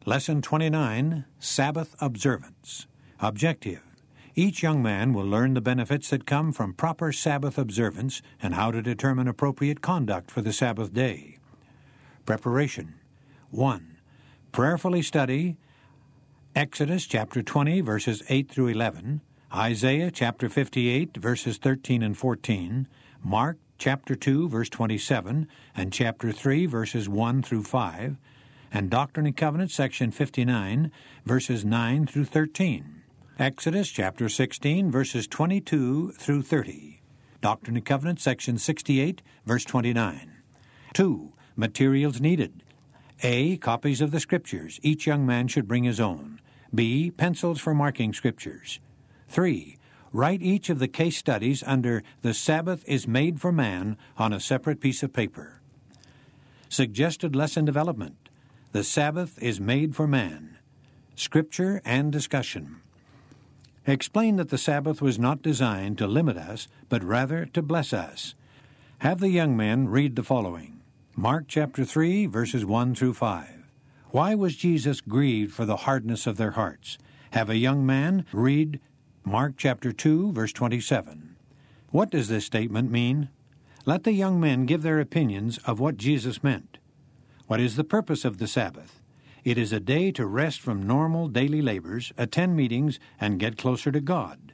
Lesson 29, Sabbath Observance. Objective. Each young man will learn the benefits that come from proper Sabbath observance and how to determine appropriate conduct for the Sabbath day. Preparation. 1. Prayerfully study Exodus chapter 20, verses 8 through 11, Isaiah chapter 58, verses 13 and 14, Mark chapter 2, verse 27, and chapter 3, verses 1 through 5, and Doctrine and Covenants, section 59, verses 9 through 13. Exodus chapter 16, verses 22 through 30. Doctrine and Covenants, section 68, verse 29. 2. Materials needed. A. Copies of the Scriptures. Each young man should bring his own. B. Pencils for marking Scriptures. 3. Write each of the case studies under "The Sabbath is Made for Man" on a separate piece of paper. Suggested lesson development. The Sabbath is made for man. Scripture and discussion. Explain that the Sabbath was not designed to limit us, but rather to bless us. Have the young men read the following. Mark chapter 3, verses 1 through 5. Why was Jesus grieved for the hardness of their hearts? Have a young man read Mark chapter 2, verse 27. What does this statement mean? Let the young men give their opinions of what Jesus meant. What is the purpose of the Sabbath? It is a day to rest from normal daily labors, attend meetings, and get closer to God.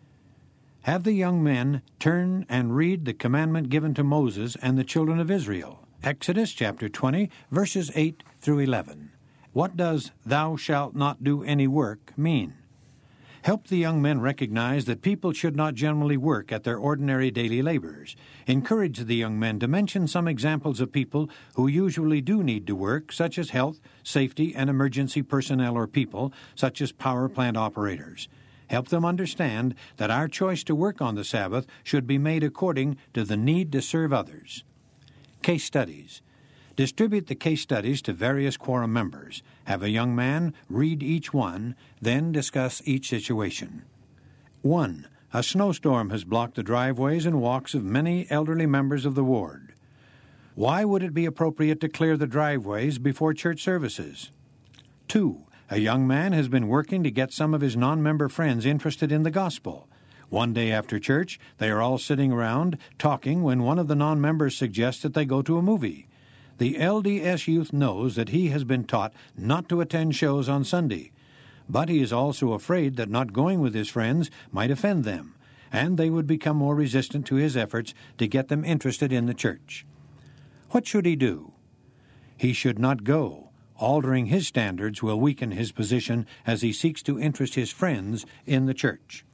Have the young men turn and read the commandment given to Moses and the children of Israel. Exodus chapter 20, verses 8 through 11. What does "thou shalt not do any work" mean? Help the young men recognize that people should not generally work at their ordinary daily labors. Encourage the young men to mention some examples of people who usually do need to work, such as health, safety, and emergency personnel or people, such as power plant operators. Help them understand that our choice to work on the Sabbath should be made according to the need to serve others. Case studies. Distribute the case studies to various quorum members. Have a young man read each one, then discuss each situation. 1. A snowstorm has blocked the driveways and walks of many elderly members of the ward. Why would it be appropriate to clear the driveways before church services? 2. A young man has been working to get some of his non-member friends interested in the gospel. One day after church, they are all sitting around talking when one of the non-members suggests that they go to a movie. The LDS youth knows that he has been taught not to attend shows on Sunday, but he is also afraid that not going with his friends might offend them, and they would become more resistant to his efforts to get them interested in the church. What should he do? He should not go. Altering his standards will weaken his position as he seeks to interest his friends in the church.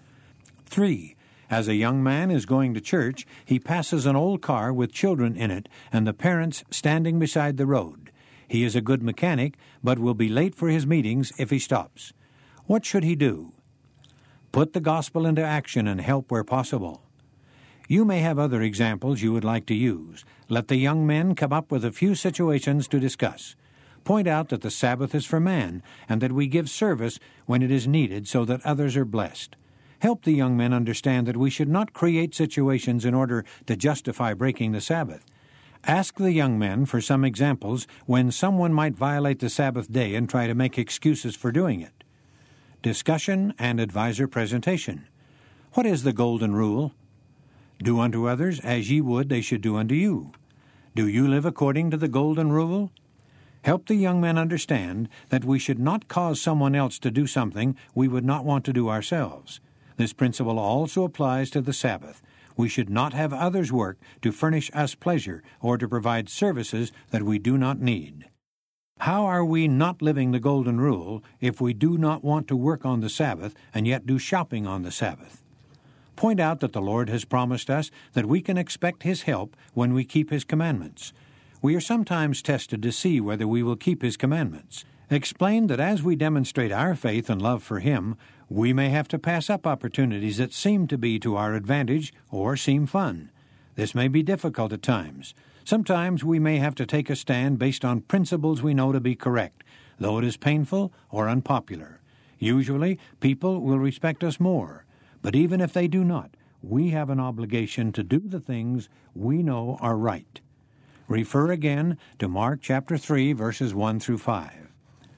3. As a young man is going to church, he passes an old car with children in it and the parents standing beside the road. He is a good mechanic, but will be late for his meetings if he stops. What should he do? Put the gospel into action and help where possible. You may have other examples you would like to use. Let the young men come up with a few situations to discuss. Point out that the Sabbath is for man and that we give service when it is needed so that others are blessed. Help the young men understand that we should not create situations in order to justify breaking the Sabbath. Ask the young men for some examples when someone might violate the Sabbath day and try to make excuses for doing it. Discussion and advisor presentation. What is the golden rule? Do unto others as ye would they should do unto you. Do you live according to the golden rule? Help the young men understand that we should not cause someone else to do something we would not want to do ourselves. This principle also applies to the Sabbath. We should not have others work to furnish us pleasure or to provide services that we do not need. How are we not living the golden rule if we do not want to work on the Sabbath and yet do shopping on the Sabbath? Point out that the Lord has promised us that we can expect His help when we keep His commandments. We are sometimes tested to see whether we will keep His commandments. Explain that as we demonstrate our faith and love for Him, we may have to pass up opportunities that seem to be to our advantage or seem fun. This may be difficult at times. Sometimes we may have to take a stand based on principles we know to be correct, though it is painful or unpopular. Usually, people will respect us more, but even if they do not, we have an obligation to do the things we know are right. Refer again to Mark chapter 3, verses 1 through 5.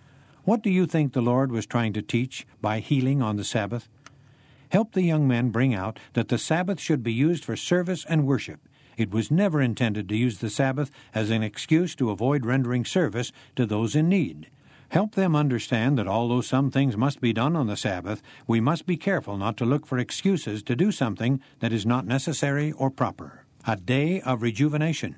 What do you think the Lord was trying to teach by healing on the Sabbath? Help the young men bring out that the Sabbath should be used for service and worship. It was never intended to use the Sabbath as an excuse to avoid rendering service to those in need. Help them understand that although some things must be done on the Sabbath, we must be careful not to look for excuses to do something that is not necessary or proper. A day of rejuvenation.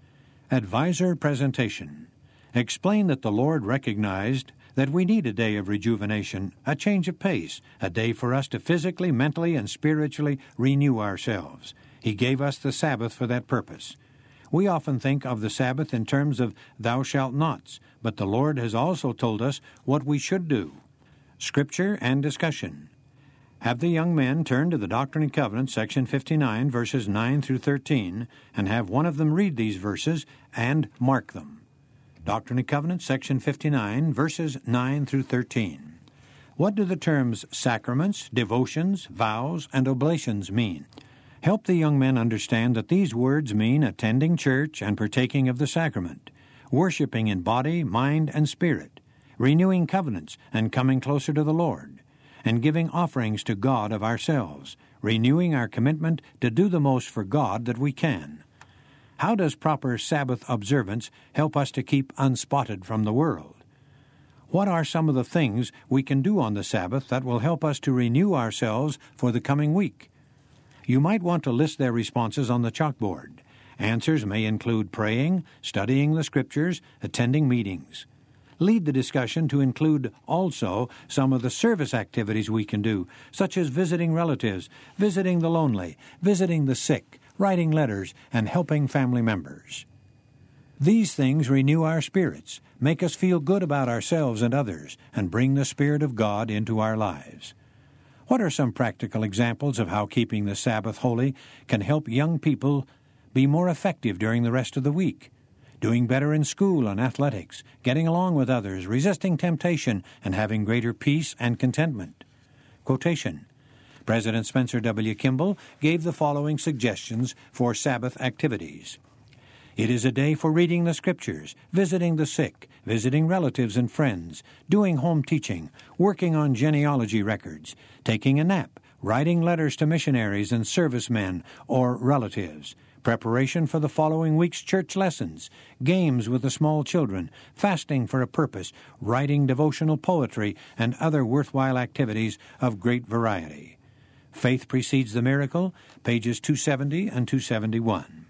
Advisor presentation. Explain that the Lord recognized that we need a day of rejuvenation, a change of pace, a day for us to physically, mentally, and spiritually renew ourselves. He gave us the Sabbath for that purpose. We often think of the Sabbath in terms of thou shalt nots, but the Lord has also told us what we should do. Scripture and discussion. Have the young men turn to the Doctrine and Covenants, section 59, verses 9 through 13, and have one of them read these verses and mark them. Doctrine and Covenants, section 59, verses 9 through 13. What do the terms sacraments, devotions, vows, and oblations mean? Help the young men understand that these words mean attending church and partaking of the sacrament, worshiping in body, mind, and spirit, renewing covenants and coming closer to the Lord, and giving offerings to God of ourselves, renewing our commitment to do the most for God that we can. How does proper Sabbath observance help us to keep unspotted from the world? What are some of the things we can do on the Sabbath that will help us to renew ourselves for the coming week? You might want to list their responses on the chalkboard. Answers may include praying, studying the Scriptures, attending meetings. Lead the discussion to include also some of the service activities we can do, such as visiting relatives, visiting the lonely, visiting the sick, writing letters, and helping family members. These things renew our spirits, make us feel good about ourselves and others, and bring the Spirit of God into our lives. What are some practical examples of how keeping the Sabbath holy can help young people be more effective during the rest of the week? Doing better in school and athletics, getting along with others, resisting temptation, and having greater peace and contentment. Quotation. President Spencer W. Kimball gave the following suggestions for Sabbath activities. It is a day for reading the Scriptures, visiting the sick, visiting relatives and friends, doing home teaching, working on genealogy records, taking a nap, writing letters to missionaries and servicemen or relatives, preparation for the following week's church lessons, games with the small children, fasting for a purpose, writing devotional poetry, and other worthwhile activities of great variety. Faith Precedes the Miracle, pages 270 and 271.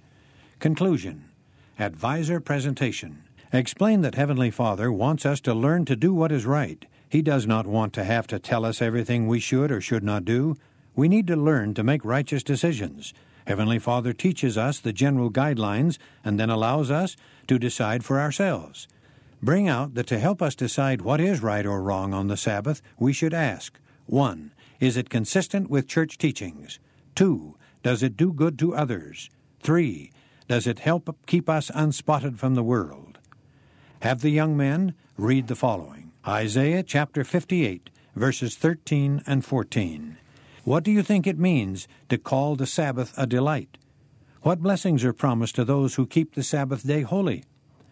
Conclusion. Advisor presentation. Explain that Heavenly Father wants us to learn to do what is right. He does not want to have to tell us everything we should or should not do. We need to learn to make righteous decisions. Heavenly Father teaches us the general guidelines and then allows us to decide for ourselves. Bring out that to help us decide what is right or wrong on the Sabbath, we should ask, 1. Is it consistent with church teachings? 2. Does it do good to others? 3. Does it help keep us unspotted from the world? Have the young men read the following. Isaiah chapter 58, verses 13 and 14. What do you think it means to call the Sabbath a delight? What blessings are promised to those who keep the Sabbath day holy?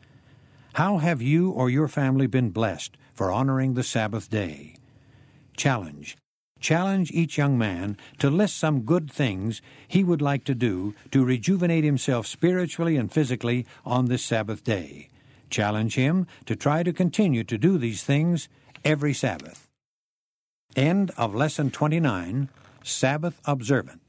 How have you or your family been blessed for honoring the Sabbath day? Challenge. Challenge each young man to list some good things he would like to do to rejuvenate himself spiritually and physically on this Sabbath day. Challenge him to try to continue to do these things every Sabbath. End of Lesson 29, Sabbath Observance.